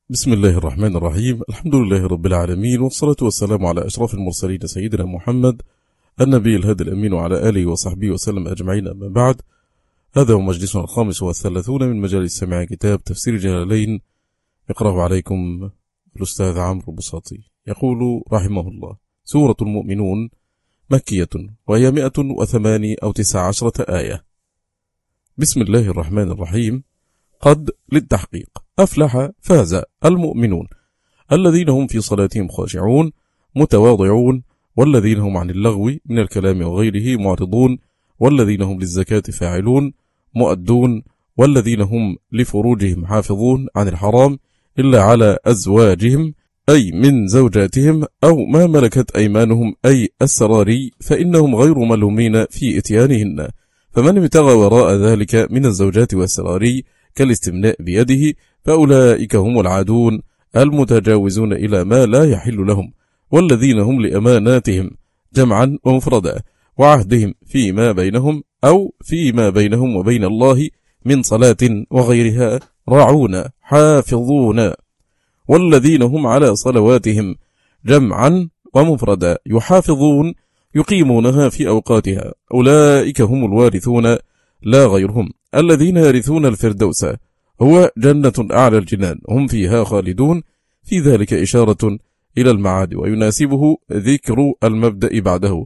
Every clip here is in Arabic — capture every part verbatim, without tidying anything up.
بسم الله الرحمن الرحيم. الحمد لله رب العالمين، والصلاة والسلام على أشرف المرسلين سيدنا محمد النبي الهادي الأمين وعلى آله وصحبه وسلم أجمعين. أما بعد، هذا هو مجلسنا الخامس والثلاثون من مجالس سماع كتاب تفسير جلالين، يقرأه عليكم الأستاذ عمرو بساطي. يقول رحمه الله: سورة المؤمنون مكية، وهي مئة وثمانية أو تسع عشرة آية. بسم الله الرحمن الرحيم. قد للتحقيق، أفلح فاز المؤمنون الذين هم في صلاتهم خاشعون متواضعون، والذين هم عن اللغو من الكلام وغيره معرضون، والذين هم للزكاة فاعلون مؤدون، والذين هم لفروجهم حافظون عن الحرام إلا على أزواجهم أي من زوجاتهم أو ما ملكت أيمانهم أي السراري، فإنهم غير ملومين في إتيانهن. فمن ابتغى وراء ذلك من الزوجات والسراري كالاستمناء بيده فأولئك هم العادون المتجاوزون إلى ما لا يحل لهم، والذين هم لأماناتهم جمعا ومفردا وعهدهم فيما بينهم أو فيما بينهم وبين الله من صلاة وغيرها راعون حافظون، والذين هم على صلواتهم جمعا ومفردا يحافظون يقيمونها في أوقاتها، أولئك هم الوارثون لا غيرهم الذين يرثون الفردوس، هو جنة أعلى الجنان هم فيها خالدون. في ذلك إشارة إلى المعاد، ويناسبه ذكر المبدأ بعده: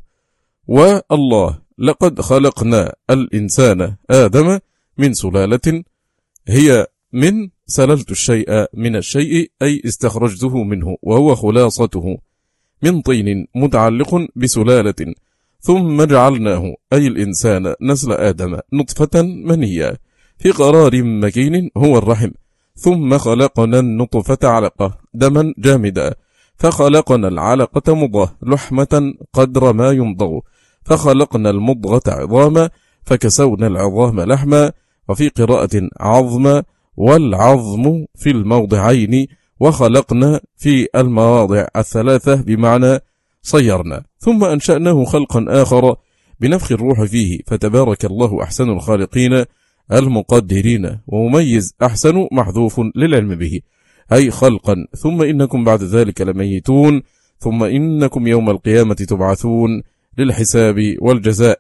والله لقد خلقنا الإنسان آدم من سلالة، هي من سللت الشيء من الشيء أي استخرجته منه، وهو خلاصته من طين متعلق بسلالة، ثم جعلناه أي الإنسان نسل آدم نطفة منية في قرار مكين هو الرحم، ثم خلقنا النطفة علقة دما جامدا، فخلقنا العلقة مضغة لحمة قدر ما يمضغ، فخلقنا المضغة عظاما فكسونا العظام لحما، وفي قراءة عظم والعظم في الموضعين، وخلقنا في المواضع الثلاثة بمعنى صيرنا، ثم أنشأناه خلقا آخر بنفخ الروح فيه، فتبارك الله أحسن الخالقين المقدرين. ومميز أحسن محذوف للعلم به أي خلقا، ثم إنكم بعد ذلك لميتون، ثم إنكم يوم القيامة تبعثون للحساب والجزاء.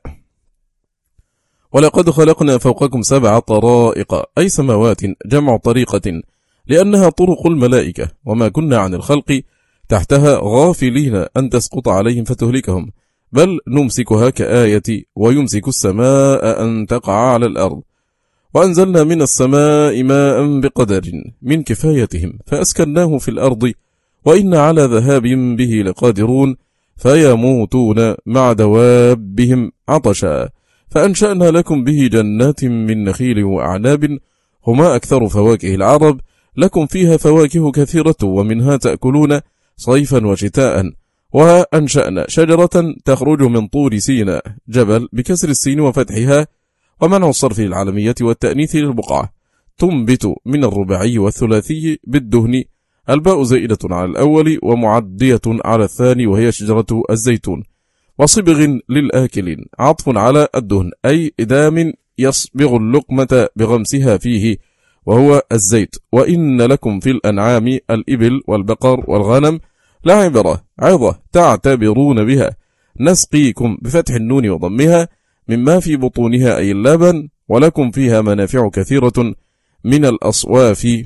ولقد خلقنا فوقكم سبع طرائق أي سماوات جمع طريقة، لأنها طرق الملائكة، وما كنا عن الخلق تحتها غافلين أن تسقط عليهم فتهلكهم، بل نمسكها كآية ويمسك السماء أن تقع على الأرض. وأنزلنا من السماء ماء بقدر من كفايتهم فأسكناه في الأرض، وإن على ذهاب به لقادرون، فيموتون مع دوابهم عطشا، فأنشأنا لكم به جنات من نخيل وأعناب هما أكثر فواكه العرب، لكم فيها فواكه كثيرة ومنها تأكلون صيفا وشتاء. وأنشأنا شجرة تخرج من طور سيناء جبل بكسر السين وفتحها ومنع الصرف للعالمية والتأنيث للبقعة، تنبت من الرباعي والثلاثي بالدهن، الباء زائدة على الأول ومعدية على الثاني، وهي شجرة الزيتون. وصبغ للآكلين عطف على الدهن أي إدام يصبغ اللقمة بغمسها فيه، وهو الزيت. وإن لكم في الأنعام الإبل والبقر والغنم لعبرة عظة تعتبرون بها، نسقيكم بفتح النون وضمها مما في بطونها أي اللبن، ولكم فيها منافع كثيرة من الأصواف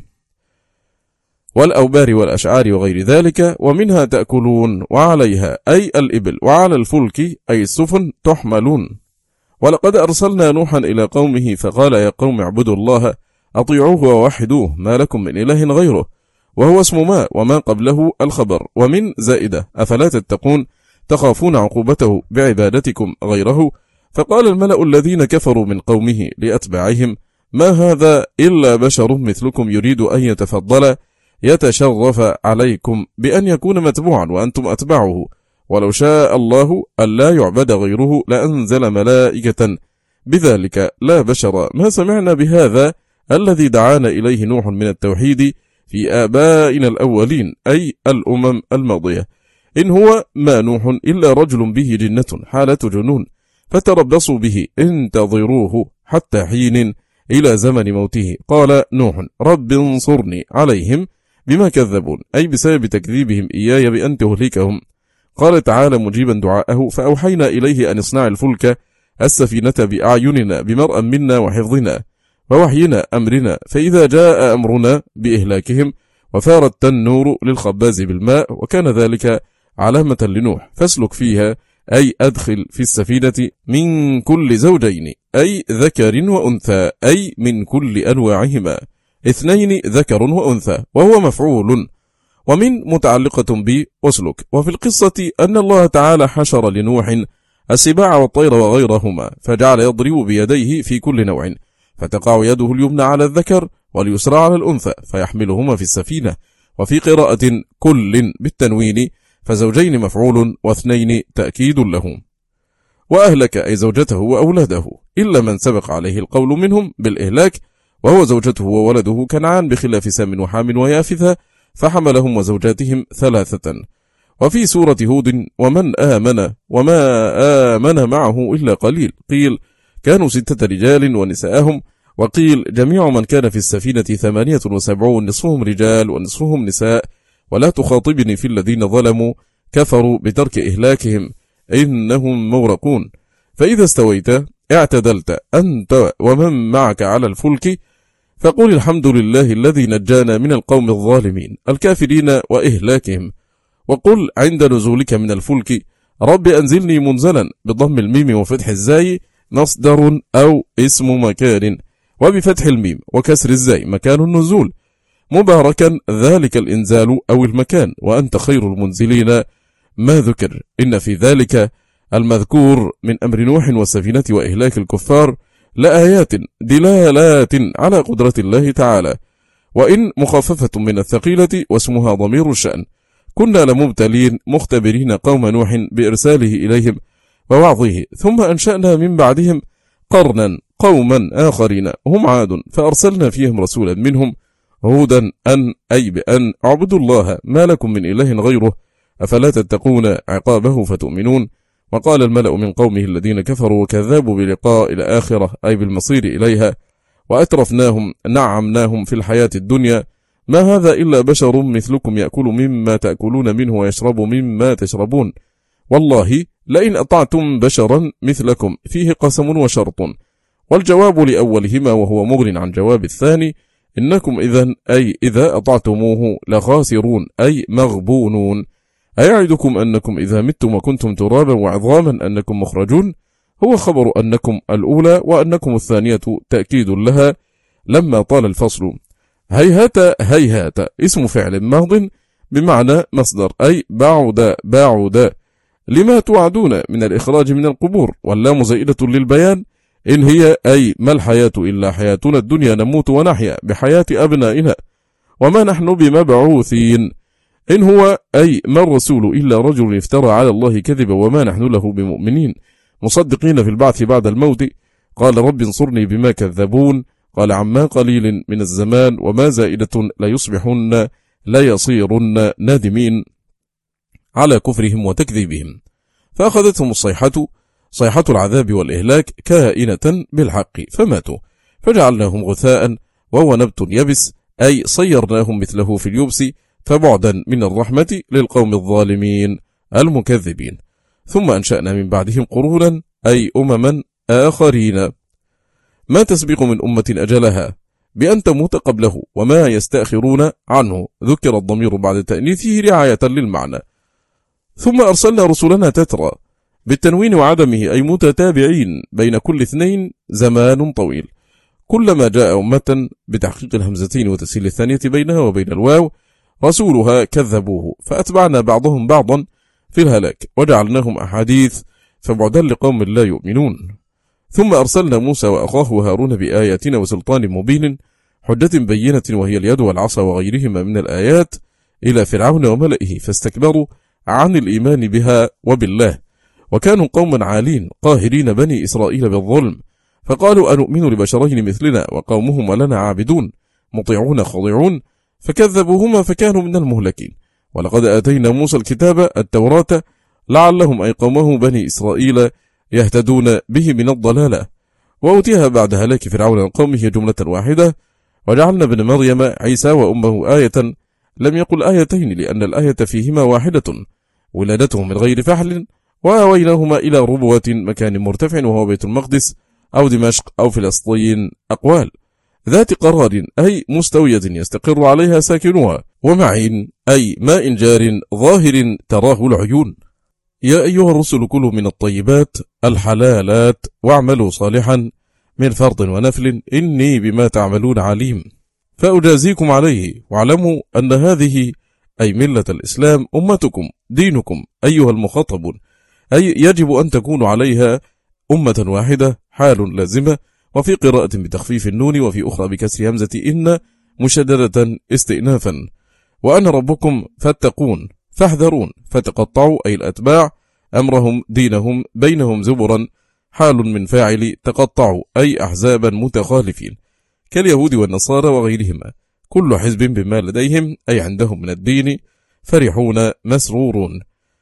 والأوبار والأشعار وغير ذلك، ومنها تأكلون وعليها أي الإبل، وعلى الفلك أي السفن تحملون. ولقد أرسلنا نوحا إلى قومه فقال: يا قوم اعبدوا الله أطيعوه ووحدوه ما لكم من إله غيره، وهو اسم ما وما قبله الخبر، ومن زائدة أفلا تتقون تخافون عقوبته بعبادتكم غيره. فقال الملأ الذين كفروا من قومه لأتباعهم: ما هذا إلا بشر مثلكم يريد أن يتفضل يتشرف عليكم بأن يكون متبوعا وأنتم أتبعه، ولو شاء الله ألا يعبد غيره لأنزل ملائكة بذلك لا بشر ما سمعنا بهذا الذي دعانا إليه نوح من التوحيد في آبائنا الأولين أي الأمم الماضية، إن هو ما نوح إلا رجل به جنة حالة جنون، فتربصوا به انتظروه حتى حين إلى زمن موته. قال نوح: رب انصرني عليهم بما كذبون، أي بسبب تكذيبهم إياي بأن تهلكهم. قال تعالى مجيبا دعاءه: فأوحينا إليه أن اصنع الفلك السفينة بأعيننا بمرأ منا وحفظنا ووحينا أمرنا، فإذا جاء أمرنا بإهلاكهم وفار التنور للخباز بالماء، وكان ذلك علامة لنوح، فاسلك فيها، أي أدخل في السفينة من كل زوجين، أي ذكر وأنثى، أي من كل أنواعهما، اثنين ذكر وأنثى، وهو مفعول، ومن متعلقة ب واسلك. وفي القصة أن الله تعالى حشر لنوح السباع والطير وغيرهما، فجعل يضرب بيديه في كل نوع، فتقع يده اليمنى على الذكر واليسرى على الأنثى فيحملهما في السفينة. وفي قراءة كل بالتنوين، فزوجين مفعول واثنين تأكيد له. وأهلك أي زوجته وأولاده، إلا من سبق عليه القول منهم بالإهلاك، وهو زوجته وولده كنعان، بخلاف سام وحام ويافثة، فحملهم وزوجاتهم ثلاثة. وفي سورة هود: ومن آمن وما آمن معه إلا قليل، قيل كانوا ستة رجال ونساءهم، وقيل جميع من كان في السفينة ثمانية وسبعون، نصفهم رجال ونصفهم نساء، ولا تخاطبني في الذين ظلموا كفروا بترك إهلاكهم إنهم مغرقون. فإذا استويت اعتدلت أنت ومن معك على الفلك، فقل الحمد لله الذي نجانا من القوم الظالمين الكافرين وإهلاكهم. وقل عند نزولك من الفلك: رب أنزلني منزلا، بضم الميم وفتح الزاي مصدر أو اسم مكان، وبفتح الميم وكسر الزاي مكان النزول، مباركا ذلك الإنزال أو المكان، وأنت خير المنزلين. ما ذكر إن في ذلك المذكور من أمر نوح والسفينة وإهلاك الكفار لآيات دلالات على قدرة الله تعالى، وإن مخففة من الثقيلة واسمها ضمير الشأن. كنا لمبتلين مختبرين قوم نوح بإرساله إليهم ووعظه، ثم أنشأنا من بعدهم قرنا قوما آخرين هم عاد، فأرسلنا فيهم رسولا منهم هودا أن أي بأن اعبدوا الله ما لكم من إله غيره أفلا تتقون عقابه فتؤمنون. وقال الملأ من قومه الذين كفروا وكذبوا بلقاء الآخرة أي بالمصير إليها: وأترفناهم نعمناهم في الحياة الدنيا ما هذا إلا بشر مثلكم يأكل مما تأكلون منه ويشرب مما تشربون، والله لئن أطعتم بشرا مثلكم فيه قسم وشرط. والجواب لأولهما وهو مغن عن جواب الثاني: إنكم إذن أي إذا أطعتموه لخاسرون أي مغبونون. أيعدكم أنكم إذا متم وكنتم ترابا وعظاما أنكم مخرجون، هو خبر أنكم الأولى، وأنكم الثانية تأكيد لها لما طال الفصل. هيهات هيهات اسم فعل ماض بمعنى مصدر، أي بعد بعد لما توعدون من الإخراج من القبور، واللام زائدة للبيان، إن هي أي ما الحياة إلا حياتنا الدنيا نموت ونحيا بحياة أبنائنا وما نحن بمبعوثين، إن هو أي ما الرسول إلا رجل افترى على الله كذبا وما نحن له بمؤمنين مصدقين في البعث بعد الموت. قال رب انصرني بما كذبون، قال عما قليل من الزمان وما زائدة ليصبحن ليصيرن نادمين على كفرهم وتكذيبهم. فأخذتهم الصيحة صيحة العذاب والإهلاك كائنة بالحق فماتوا، فجعلناهم غثاء وهو نبت يبس، أي صيرناهم مثله في اليبس، فبعدا من الرحمة للقوم الظالمين المكذبين. ثم أنشأنا من بعدهم قرونا أي أمما آخرين، ما تسبق من أمة أجلها بأن تموت قبله وما يستأخرون عنه، ذكر الضمير بعد تأنيثه رعاية للمعنى. ثم أرسلنا رسلنا تترى بالتنوين وعدمه أي متتابعين، بين كل اثنين زمان طويل، كلما جاء أمة بتحقيق الهمزتين وتسهيل الثانية بينها وبين الواو رسولها كذبوه، فأتبعنا بعضهم بعضا في الهلاك وجعلناهم أحاديث فبعدا لقوم لا يؤمنون. ثم أرسلنا موسى وأخاه هارون بآياتنا وسلطان مبين، حجة بينة وهي اليد والعصا وغيرهما من الآيات، إلى فرعون وملئه فاستكبروا عن الإيمان بها وبالله، وكانوا قوما عالين قاهرين بني إسرائيل بالظلم، فقالوا أنؤمن لبشرين مثلنا وقومهما لنا عابدون مطيعون خاضعون، فكذبوهما فكانوا من المهلكين. ولقد آتينا موسى الكتاب التوراة لعلهم أي قومه بني إسرائيل يهتدون به من الضلالة، وأوتيها بعد هلاك فرعون قومه جملة واحدة، وجعلنا ابن مريم عيسى وأمه آية لم يقل آيتين لأن الآية فيهما واحدة، ولادتهم من غير فحل، وآويناهما إلى ربوة مكان مرتفع وهو بيت المقدس أو دمشق أو فلسطين، أقوال ذات قرار أي مستوية يستقر عليها ساكنها، ومعين أي ماء جار ظاهر تراه العيون. يا أيها الرسل كلوا من الطيبات الحلالات واعملوا صالحا من فرض ونفل إني بما تعملون عليم فأجازيكم عليه، واعلموا أن هذه أي ملة الإسلام أمتكم دينكم أيها المخاطبون، أي يجب أن تكونوا عليها أمة واحدة حال لازمة، وفي قراءة بتخفيف النون وفي أخرى بكسر همزة إن مشددة استئنافا. وأنا ربكم فاتقون فاحذرون، فتقطعوا أي الأتباع أمرهم دينهم بينهم زبرا، حال من فاعل تقطعوا أي أحزابا متخالفين كاليهود والنصارى وغيرهما، كل حزب بما لديهم أي عندهم من الدين فرحون مسرورون.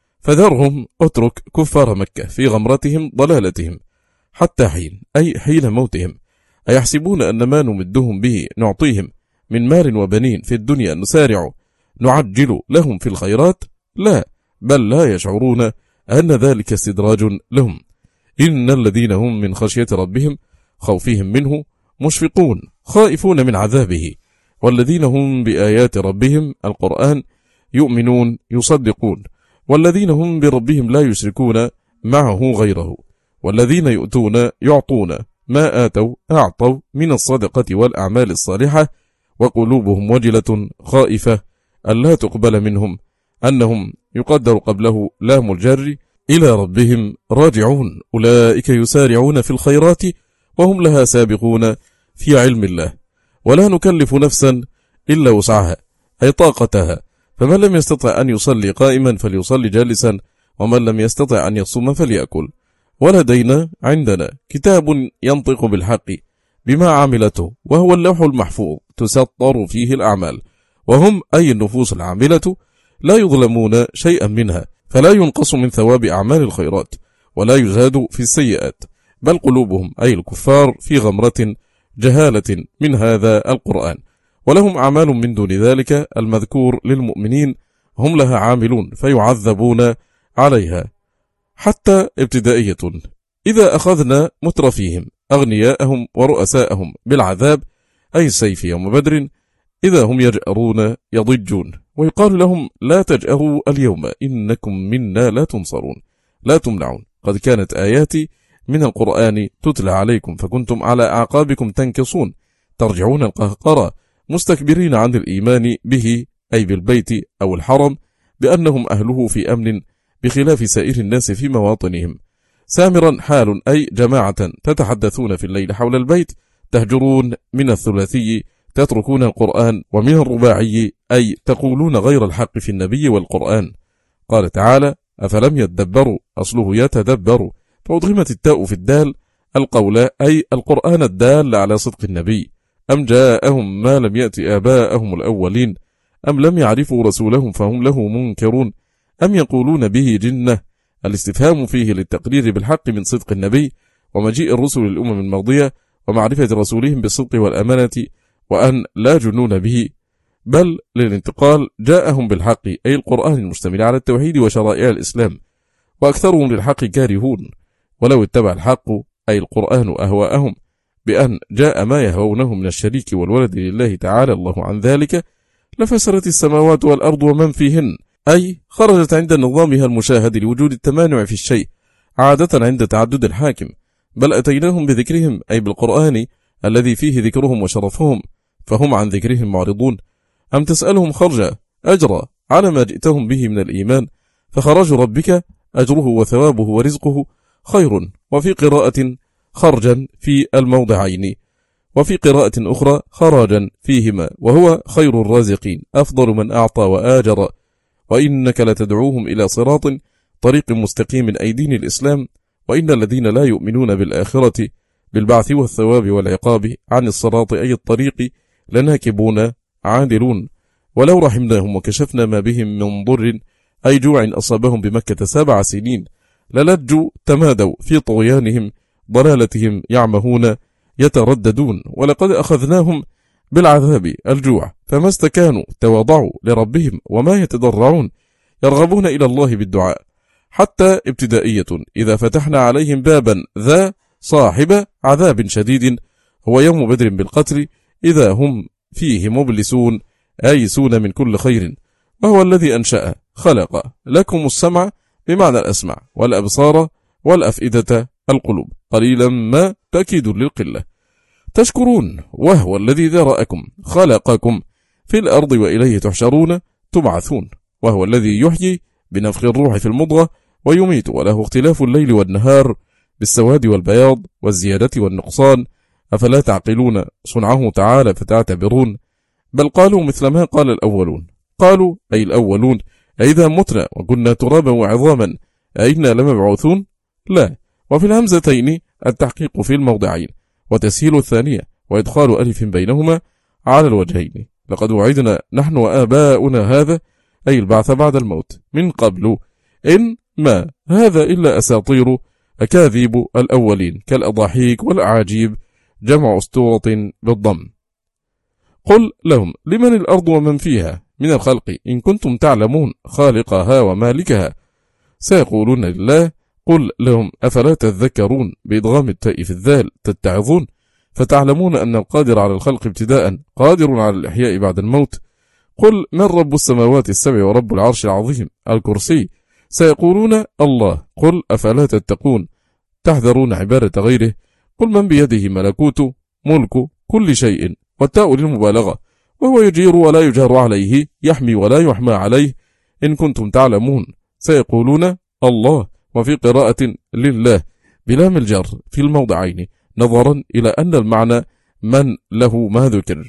فذرهم اترك كفار مكة في غمرتهم ضلالتهم حتى حين أي حين موتهم، أيحسبون أن ما نمدهم به نعطيهم من مال وبنين في الدنيا نسارع نعجل لهم في الخيرات؟ لا، بل لا يشعرون أن ذلك استدراج لهم. إن الذين هم من خشية ربهم خوفهم منه مشفقون خائفون من عذابه، والذين هم بآيات ربهم القرآن يؤمنون يصدقون، والذين هم بربهم لا يشركون معه غيره، والذين يؤتون يعطون ما آتوا أعطوا من الصدقة والأعمال الصالحة، وقلوبهم وجلة خائفة ألا تقبل منهم، أنهم يقدر قبله لام الجر إلى ربهم راجعون، أولئك يسارعون في الخيرات وهم لها سابقون في علم الله، ولا نكلف نفسا إلا وسعها أي طاقتها، فمن لم يستطع أن يصلي قائما فليصلي جالسا، ومن لم يستطع أن يصوم فليأكل. ولدينا عندنا كتاب ينطق بالحق بما عملته، وهو اللوح المحفوظ تسطر فيه الأعمال، وهم أي النفوس العاملة لا يظلمون شيئا منها، فلا ينقص من ثواب أعمال الخيرات ولا يزاد في السيئات، بل قلوبهم أي الكفار في غمرة جهالة من هذا القرآن، ولهم أعمال من دون ذلك المذكور للمؤمنين هم لها عاملون فيعذبون عليها. حتى ابتدائية إذا أخذنا مترفيهم أغنياءهم ورؤساءهم بالعذاب أي السيف يوم بدر إذا هم يجأرون يضجون، ويقال لهم لا تجأروا اليوم إنكم منا لا تنصرون لا تمنعون، قد كانت آياتي من القرآن تتلى عليكم فكنتم على أعقابكم تنكصون ترجعون القهقرة مستكبرين عن الإيمان به أي بالبيت أو الحرم بأنهم أهله في أمن بخلاف سائر الناس في مواطنهم، سامرا حال أي جماعة تتحدثون في الليل حول البيت، تهجرون من الثلاثي تتركون القرآن، ومن الرباعي أي تقولون غير الحق في النبي والقرآن. قال تعالى أفلم يتدبروا أصله يتدبروا، فأضغمت التاء في الدال القول أي القرآن الدال على صدق النبي، أم جاءهم ما لم يأتي آباءهم الأولين، أم لم يعرفوا رسولهم فهم له منكرون، أم يقولون به جنة، الاستفهام فيه للتقرير بالحق من صدق النبي ومجيء الرسل للأمم الماضية ومعرفة رسولهم بالصدق والأمانة وأن لا جنون به، بل للانتقال جاءهم بالحق أي القرآن المشتمل على التوحيد وشرائع الإسلام، وأكثرهم للحق كارهون، ولو اتبع الحق أي القرآن أهواءهم بأن جاء ما يهوونه من الشريك والولد لله تعالى الله عن ذلك لفسرت السماوات والأرض ومن فيهن، أي خرجت عند نظامها المشاهد لوجود التمانع في الشيء عادة عند تعدد الحاكم، بل أتيناهم بذكرهم أي بالقرآن الذي فيه ذكرهم وشرفهم فهم عن ذكرهم معرضون، أم تسألهم خرجا أجرا على ما جئتهم به من الإيمان، فخرج ربك أجره وثوابه ورزقه خير، وفي قراءة خرجا في الموضعين، وفي قراءة أخرى خراجا فيهما، وهو خير الرازقين أفضل من أعطى وآجر، وإنك لتدعوهم إلى صراط طريق مستقيم أي دين الإسلام، وإن الذين لا يؤمنون بالآخرة بالبعث والثواب والعقاب عن الصراط أي الطريق لناكبون عادلون، ولو رحمناهم وكشفنا ما بهم من ضر أي جوع أصابهم بمكة سبع سنين للجوا تمادوا في طغيانهم ضلالتهم يعمهون يترددون، ولقد أخذناهم بالعذاب الجوع، فما استكانوا تواضعوا لربهم وما يتضرعون يرغبون إلى الله بالدعاء. حتى ابتدائية إذا فتحنا عليهم بابا ذا صاحب عذاب شديد هو يوم بدر بالقتل إذا هم فيه مبلسون آيسون من كل خير، وهو الذي أنشأ خلق لكم السمع بمعنى الأسمع والأبصار والأفئدة القلوب، قليلا ما تأكيد للقلة. تشكرون وهو الذي ذرأكم خلقكم في الأرض وإليه تحشرون تبعثون، وهو الذي يحيي بنفخ الروح في المضغة ويميت، وله اختلاف الليل والنهار بالسواد والبياض والزيادة والنقصان، أفلا تعقلون صنعه تعالى فتعتبرون؟ بل قالوا مثل ما قال الأولون، قالوا أي الأولون أئذا متنا وكنا ترابا وعظاما أئنا لمبعوثون؟ لا. وفي الهمزتين التحقيق في الموضعين وتسهيل الثانية وإدخال ألف بينهما على الوجهين. لقد وعدنا نحن وآباؤنا هذا أي البعث بعد الموت من قبل إن ما هذا إلا أساطير أكاذيب الأولين كالأضاحيك والأعاجيب جمع أسطورة بالضم. قل لهم لمن الأرض ومن فيها من الخلق إن كنتم تعلمون خالقها ومالكها سيقولون لله. قل لهم أفلا تذكرون بإدغام التاء في الذال تتعظون فتعلمون أن القادر على الخلق ابتداء قادر على الإحياء بعد الموت. قل من رب السماوات السبع ورب العرش العظيم الكرسي سيقولون الله. قل أفلا تتقون تحذرون عبادة غيره. قل من بيده ملكوت ملك كل شيء والتاء للمبالغة، وهو يجير ولا يجار عليه يحمي ولا يحمى عليه إن كنتم تعلمون سيقولون الله. وفي قراءة لله بلام الجر في الموضعين نظرا إلى أن المعنى من له ما ذكر.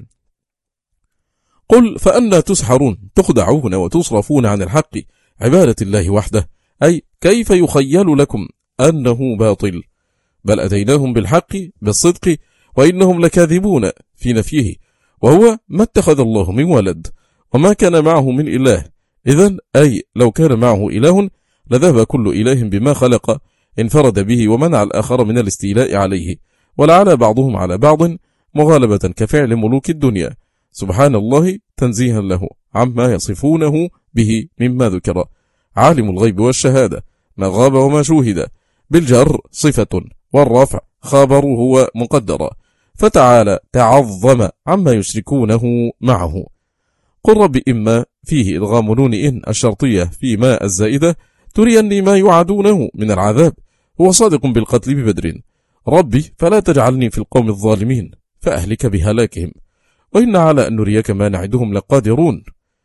قل فأنا تسحرون تخدعون وتصرفون عن الحق عبادة الله وحده، أي كيف يخيل لكم أنه باطل؟ بل أتيناهم بالحق بالصدق وإنهم لكاذبون في نفيه، وهو ما اتخذ الله من ولد وما كان معه من إله. إذن أي لو كان معه إله لذهب كل إله بما خلق انفرد به ومنع الآخر من الاستيلاء عليه، ولعلى بعضهم على بعض مغالبة كفعل ملوك الدنيا، سبحان الله تنزيها له عما يصفونه به مما ذكر. عالم الغيب والشهادة ما غاب وما شوهد، بالجر صفة والرفع خبره ومقدرة، فتعالى تعظم عما يشركونه معه. قل رب إما فيه إدغام نون إن الشرطية في ما الزائدة تريني ما يعادونه من العذاب، هو صادق بالقتل ببدر. ربي فلا تجعلني في القوم الظالمين فأهلك بهلاكهم، وإن على أن نريك ما نعدهم لقادرون.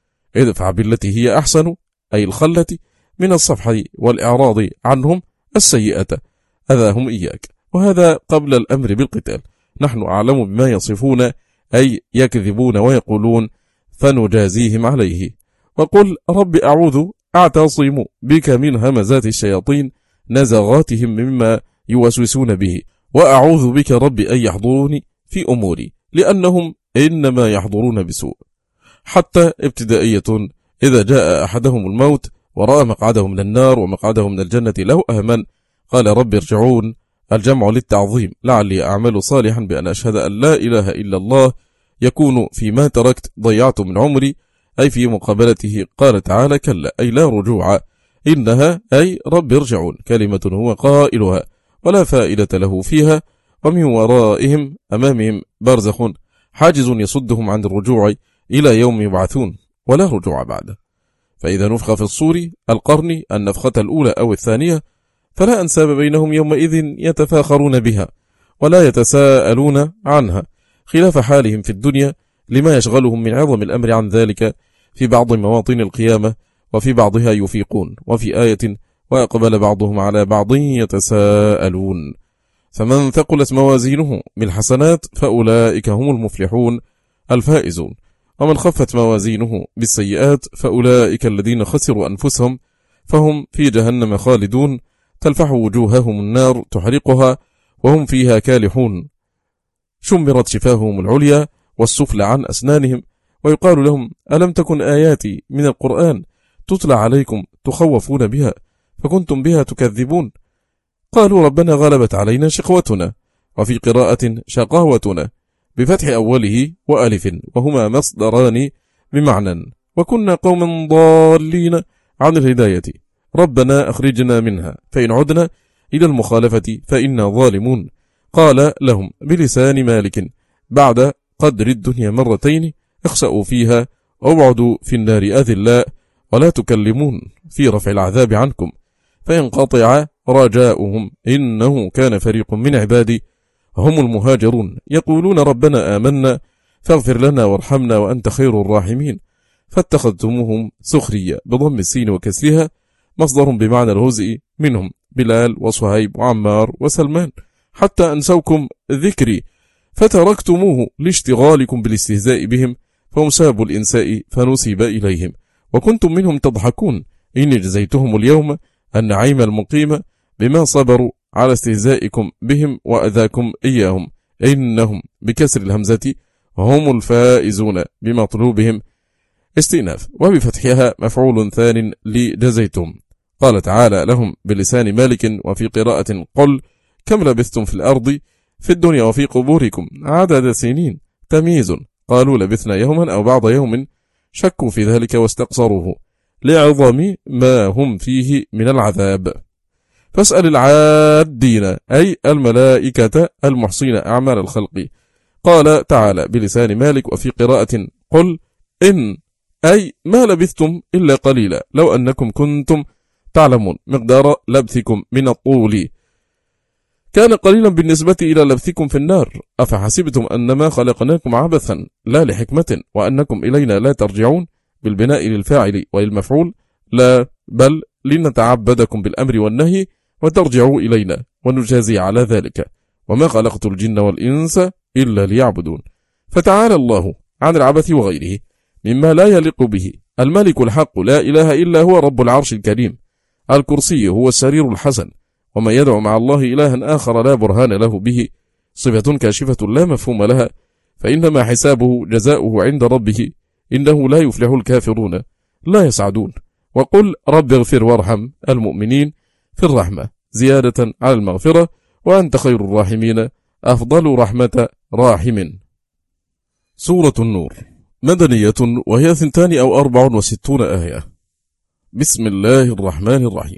ادفع بالتي هي أحسن أي الخلة من الصفحة والإعراض عنهم السيئة أذاهم إياك، وهذا قبل الأمر بالقتال. نحن أعلم بما يصفون أي يكذبون ويقولون فنجازيهم عليه. وقل رب أعوذ أعتصم بك من همزات الشياطين نزغاتهم مما يوسوسون به، وأعوذ بك رب أن يحضروني في أموري لأنهم إنما يحضرون بسوء. حتى ابتدائية إذا جاء أحدهم الموت ورأى مقعده من النار ومقعده من الجنة له أهمن قال رب ارجعون، الجمع للتعظيم لعلي أعمل صالحا بأن أشهد أن لا إله إلا الله يكون فيما تركت ضيعت من عمري، أي في مقابلته قال تعالى كلا أي لا رجوع، إنها أي رب ارجعون كلمة هو قائلها ولا فائدة له فيها، ومن ورائهم أمامهم برزخ حاجز يصدهم عن الرجوع إلى يوم يبعثون ولا رجوع بعده. فإذا نفخ في الصور القرن النفخة الأولى أو الثانية فلا أنساب بينهم يومئذ يتفاخرون بها ولا يتساءلون عنها، خلاف حالهم في الدنيا لما يشغلهم من عظم الأمر عن ذلك في بعض مواطن القيامة، وفي بعضها يفيقون، وفي آية وأقبل بعضهم على بعض يتساءلون. فمن ثقلت موازينه بالحسنات فأولئك هم المفلحون الفائزون، ومن خفت موازينه بالسيئات فأولئك الذين خسروا أنفسهم فهم في جهنم خالدون تلفح وجوههم النار تحرقها وهم فيها كالحون، شمرت شفاههم العليا والسفل عن أسنانهم، ويقال لهم ألم تكن آياتي من القرآن تتلى عليكم تخوفون بها فكنتم بها تكذبون؟ قالوا ربنا غلبت علينا شقوتنا، وفي قراءة شقاوتنا، بفتح أوله وألف وهما مصدران بمعنى وكنا قوما ضالين عن الهداية ربنا أخرجنا منها فإن عدنا إلى المخالفة فإنا ظالمون. قال لهم بلسان مالك بعد قدر الدنيا مرتين اخسأوا فيها وابعدوا في النار أذلاء ولا تكلمون في رفع العذاب عنكم فينقطع رجاؤهم إنه كان فريق من عبادي هم المهاجرون يقولون ربنا آمنا فاغفر لنا وارحمنا وأنت خير الراحمين فاتخذتموهم سخرية بضم السين وكسرها مصدر بمعنى الهزء منهم بلال وصهيب وعمار وسلمان حتى أنسوكم ذكري فتركتموه لاشتغالكم بالاستهزاء بهم فهم سابوا الإنساء فنسب إليهم وكنتم منهم تضحكون إني جزيتهم اليوم النعيم المقيم بما صبروا على استهزائكم بهم وأذاكم إياهم إنهم بكسر الهمزة هم الفائزون بمطلوبهم استئناف وبفتحها مفعول ثان لجزيتم. قال تعالى لهم بلسان مالك وفي قراءة قل كم لبثتم في الأرض في الدنيا وفي قبوركم عدد سنين تمييز قالوا لبثنا يوما أو بعض يوم شكوا في ذلك واستقصروه لعظم ما هم فيه من العذاب. فاسأل العادين أي الملائكة المحصين أعمال الخلق. قال تعالى بلسان مالك وفي قراءة قل إن أي ما لبثتم إلا قليلا لو أنكم كنتم تعلمون مقدار لبثكم من الطول كان قليلا بالنسبة إلى لبثكم في النار أفحسبتم أنما خلقناكم عبثا لا لحكمة وأنكم إلينا لا ترجعون بالبناء للفاعل والمفعول لا بل لنتعبدكم بالأمر والنهي وترجعوا إلينا ونجازي على ذلك وما خلقت الجن والإنس إلا ليعبدون. فتعالى الله عن العبث وغيره مما لا يليق به الملك الحق لا إله إلا هو رب العرش الكريم الكرسي هو السرير الحسن وما يدعو مع الله إلها آخر لا برهان له به صفة كاشفة لا مفهوم لها فإنما حسابه جزاؤه عند ربه إنه لا يفلح الكافرون لا يسعدون. وقل رب اغفر وارحم المؤمنين في الرحمة زيادة على المغفرة وأنت خير الراحمين أفضل رحمة راحم. سورة النور مدنية وهي ثنتان أو أربع وستون آية. بسم الله الرحمن الرحيم.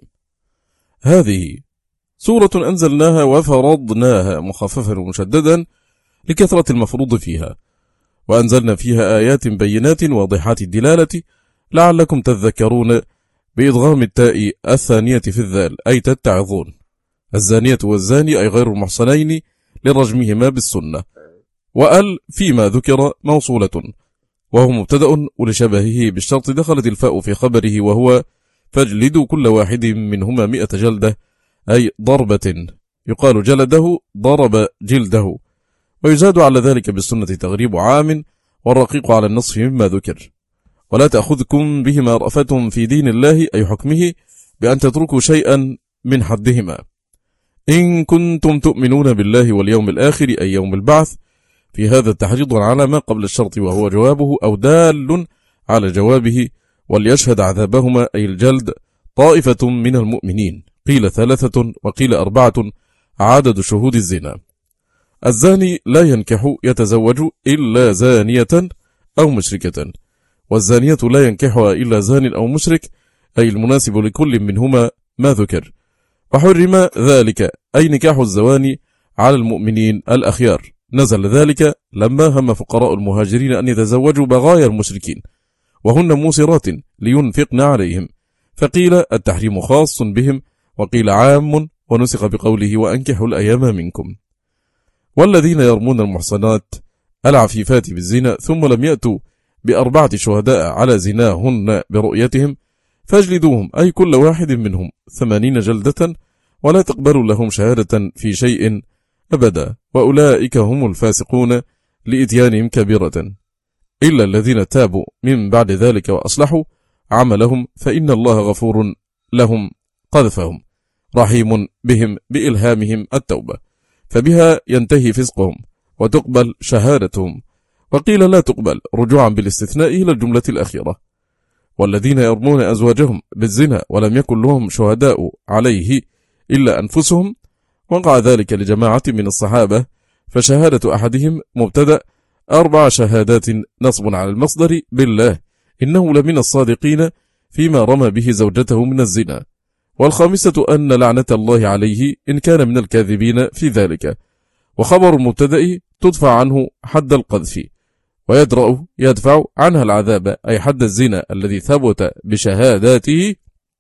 هذه سورة أنزلناها وفرضناها مخففا ومشددا لكثرة المفروض فيها وأنزلنا فيها آيات بينات واضحات الدلالة لعلكم تذكرون بإضغام التاء الثانية في الذال أي تتعظون. الزانية والزاني أي غير المحصنين لرجمهما بالسنة وأل فيما ذكر موصولة وهو مبتدأ ولشبهه بالشرط دخلت الفاء في خبره وهو فاجلدوا كل واحد منهما مئة جلدة أي ضربة يقال جلده ضرب جلده ويزاد على ذلك بالسنة تغريب عام والرقيق على النصف مما ذكر. ولا تأخذكم بهما رأفة في دين الله أي حكمه بأن تتركوا شيئا من حدهما إن كنتم تؤمنون بالله واليوم الآخر أي يوم البعث في هذا التحريض على ما قبل الشرط وهو جوابه أو دال على جوابه وليشهد عذابهما أي الجلد طائفة من المؤمنين قيل ثلاثة وقيل أربعة عدد شهود الزنا. الزاني لا ينكح يتزوج إلا زانية أو مشركة والزانية لا ينكحها إلا زان أو مشرك أي المناسب لكل منهما ما ذكر. وحرم ذلك أي نكاح الزواني على المؤمنين الأخيار نزل ذلك لما هم فقراء المهاجرين أن يتزوجوا بغايا المشركين وهن موسرات لينفقن عليهم فقيل التحريم خاص بهم وقيل عام ونسخ بقوله وأنكحوا الأيام منكم. والذين يرمون المحصنات العفيفات بالزنا ثم لم يأتوا بأربعة شهداء على زناهن برؤيتهم فاجلدوهم أي كل واحد منهم ثمانين جلدة ولا تقبلوا لهم شهادة في شيء أبدا وأولئك هم الفاسقون لإتيانهم كبيرة إلا الذين تابوا من بعد ذلك وأصلحوا عملهم فإن الله غفور لهم قذفهم رحيم بهم بإلهامهم التوبة فبها ينتهي فسقهم وتقبل شهادتهم وقيل لا تقبل رجوعا بالاستثناء إلى الجملة الأخيرة. والذين يرمون أزواجهم بالزنا ولم يكن لهم شهداء عليه إلا أنفسهم وقع ذلك لجماعة من الصحابة فشهادة أحدهم مبتدأ أربع شهادات نصب على المصدر بالله إنه لمن الصادقين فيما رمى به زوجته من الزنا. والخامسة أن لعنة الله عليه إن كان من الكاذبين في ذلك. وخبر المبتدأ تدفع عنه حد القذف، ويدرأ يدفع عنها العذاب أي حد الزنا الذي ثبت بشهاداته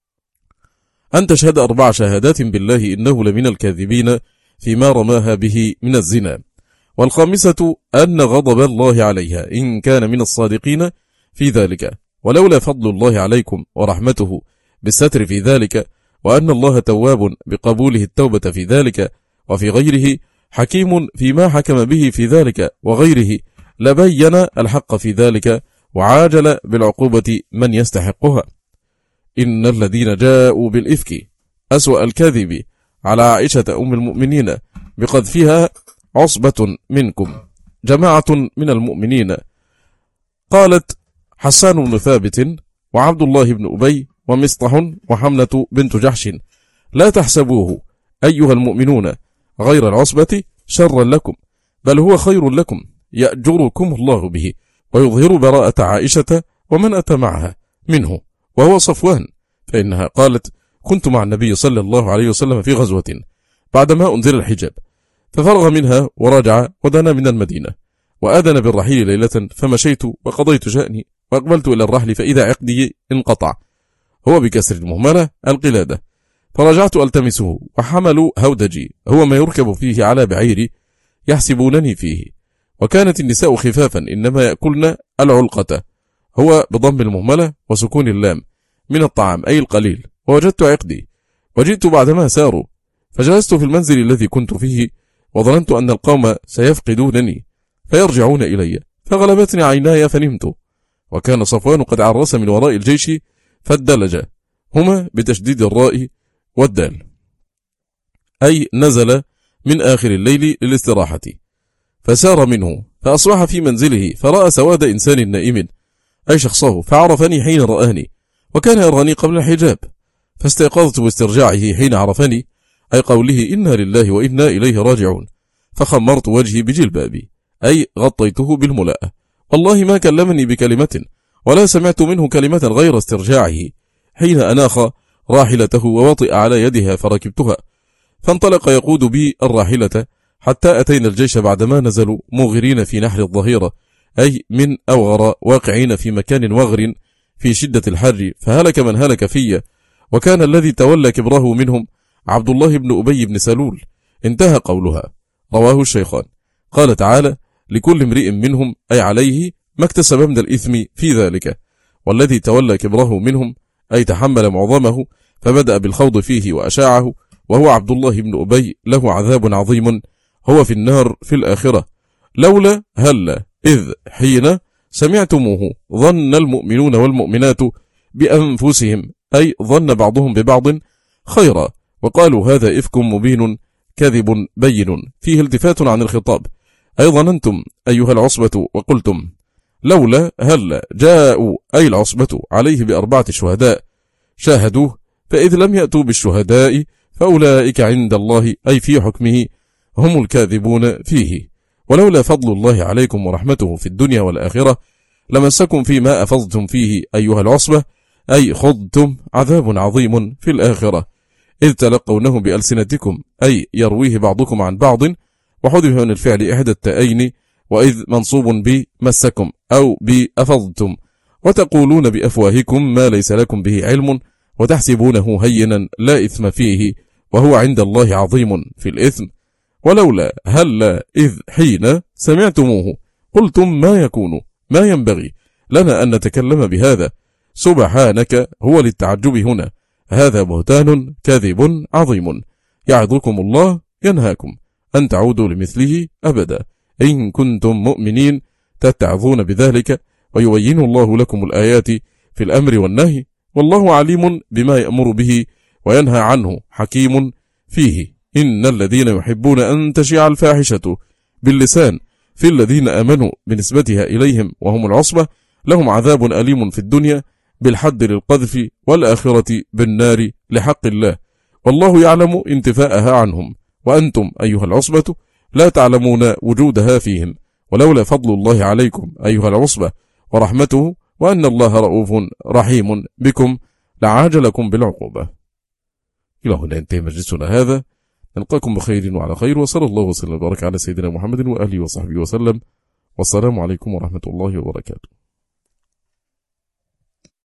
أن تشهد أربع شهادات بالله إنه لمن الكاذبين فيما رماها به من الزنا. والخامسة أن غضب الله عليها إن كان من الصادقين في ذلك، ولولا فضل الله عليكم ورحمته بالستر في ذلك، وأن الله تواب بقبوله التوبة في ذلك وفي غيره، حكيم فيما حكم به في ذلك وغيره، لبين الحق في ذلك وعاجل بالعقوبة من يستحقها. إن الذين جاءوا بالإفك أسوأ الكذب على عائشة أم المؤمنين بقذفها عصبة منكم جماعة من المؤمنين. قالت حسان بن ثابت وعبد الله بن أبي ومصطح وحملة بنت جحش لا تحسبوه أيها المؤمنون غير العصبة شرا لكم، بل هو خير لكم يأجركم الله به ويظهر براءة عائشة ومن أتى معها منه وهو صفوان، فإنها قالت كنت مع النبي صلى الله عليه وسلم في غزوة بعدما أنزل الحجاب، ففرغ منها وراجع ودنا من المدينة، وآذن بالرحيل ليلة فمشيت وقضيت شأني وأقبلت إلى الرحل فإذا عقدي انقطع، هو بكسر المهملة القلادة، فرجعت ألتمسه وحملوا هودجي هو ما يركب فيه على بعيري يحسبونني فيه، وكانت النساء خفافا إنما يأكلن العلقة هو بضم المهملة وسكون اللام من الطعام أي القليل، ووجدت عقدي وجئت بعدما ساروا، فجلست في المنزل الذي كنت فيه وظننت أن القوم سيفقدونني فيرجعون إلي، فغلبتني عيناي فنمت، وكان صفوان قد عرس من وراء الجيش فالدلج هما بتشديد الراء والدال أي نزل من آخر الليل للاستراحة، فسار منه فأصبح في منزله فرأى سواد إنسان نائم أي شخصه، فعرفني حين رآني وكان يراني قبل الحجاب، فاستيقظت باسترجاعه حين عرفني أي قوله إنا لله وإنا إليه راجعون، فخمرت وجهي بجلبابي أي غطيته بالملاءة، والله ما كلمني بكلمة ولا سمعت منه كلمة غير استرجاعه حين أناخ راحلته ووطئ على يدها فركبتها، فانطلق يقود بي الراحلة حتى أتينا الجيش بعدما نزلوا مغرين في نحر الظهيرة أي من أوغر واقعين في مكان وغر في شدة الحر، فهلك من هلك في، وكان الذي تولى كبره منهم عبد الله بن أبي بن سلول. انتهى قولها. رواه الشيخان. قال تعالى لكل امرئ منهم أي عليه ما اكتسب من الإثم في ذلك، والذي تولى كبره منهم أي تحمل معظمه فبدأ بالخوض فيه وأشاعه، وهو عبد الله بن أبي له عذاب عظيم هو في النار في الآخرة. لولا هلا إذ حين سمعتموه ظن المؤمنون والمؤمنات بأنفسهم أي ظن بعضهم ببعض خيرا، وقالوا هذا إفك مبين كذب بين فيه التفات عن الخطاب، أي ظننتم أيها العصبة وقلتم لولا هلا جاءوا أي العصبة عليه بأربعة شهداء شاهدوه، فإذ لم يأتوا بالشهداء فأولئك عند الله أي في حكمه هم الكاذبون فيه. ولولا فضل الله عليكم ورحمته في الدنيا والآخرة لمسكم فيما أفضتم فيه أيها العصبة أي خضتم عذاب عظيم في الآخرة، إذ تلقونه بألسنتكم أي يرويه بعضكم عن بعض، وحذف من الفعل إحدى التأين، وإذ منصوب بمسكم أو بأفضتم، وتقولون بأفواهكم ما ليس لكم به علم وتحسبونه هينا لا إثم فيه وهو عند الله عظيم في الإثم. ولولا هلا إذ حين سمعتموه قلتم ما يكون ما ينبغي لنا أن نتكلم بهذا سبحانك هو للتعجب هنا، هذا بهتان كاذب عظيم، يعظكم الله ينهاكم أن تعودوا لمثله أبدا إن كنتم مؤمنين تتعظون بذلك، ويبين الله لكم الآيات في الأمر والنهي، والله عليم بما يأمر به وينهى عنه حكيم فيه. إن الذين يحبون أن تشيع الفاحشة باللسان في الذين آمنوا بنسبتها إليهم وهم العصبة لهم عذاب أليم في الدنيا بالحد للقذف والآخرة بالنار لحق الله، والله يعلم انتفاءها عنهم، وأنتم أيها العصبة لا تعلمون وجودها فيهم، ولولا فضل الله عليكم أيها العصبة ورحمته وأن الله رؤوف رحيم بكم لعاجلكم بالعقوبة. إلى هنا ينتهي مجلسنا هذا، نلقاكم بخير وعلى خير، وصلى الله وسلم وبارك على سيدنا محمد وآله وصحبه وسلم، والسلام عليكم ورحمة الله وبركاته.